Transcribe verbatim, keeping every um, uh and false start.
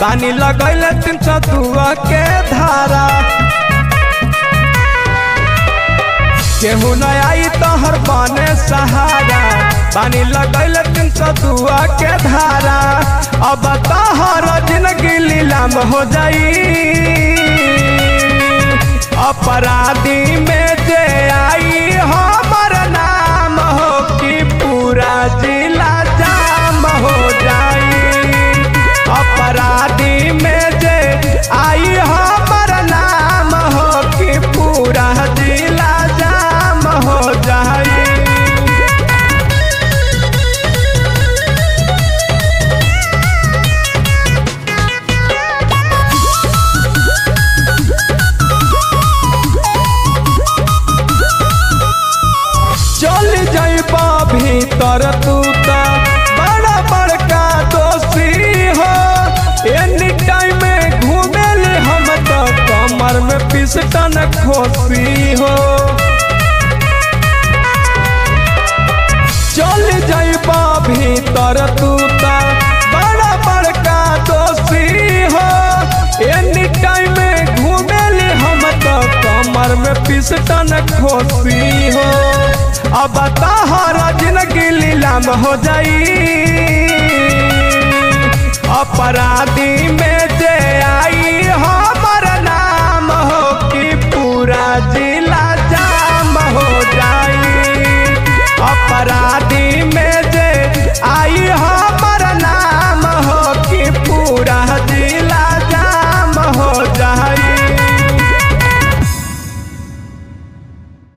पानी लगैले तीन सौ दुआ के धारा। केहू न आई तोहर बने सहारा, पानी लगैले तीन सौ दुआ के धारा। अब तोहर जिंदगी लीलाम हो जाई, अपराधी में जे आई हमर नाम हो कि पूरा जिला जाम हो जाई। अपराधी में जे आई हमर नाम हो कि पूरा जिला जाम हो जाई। भीतर तू तो बड़ा बड़का दोषी हो, एनी टाइम में घूमेले हम तो कमर में पिस्टन खोसी हो। चल जाइबा भीतर तू तो बड़ा बड़का दोषी हो, एनी टाइम में घूमेले हम तो कमर में पिस्टन खोसी हो। अब तोहरा जिंदगी लीलाम हो जाई, अपराधी में जे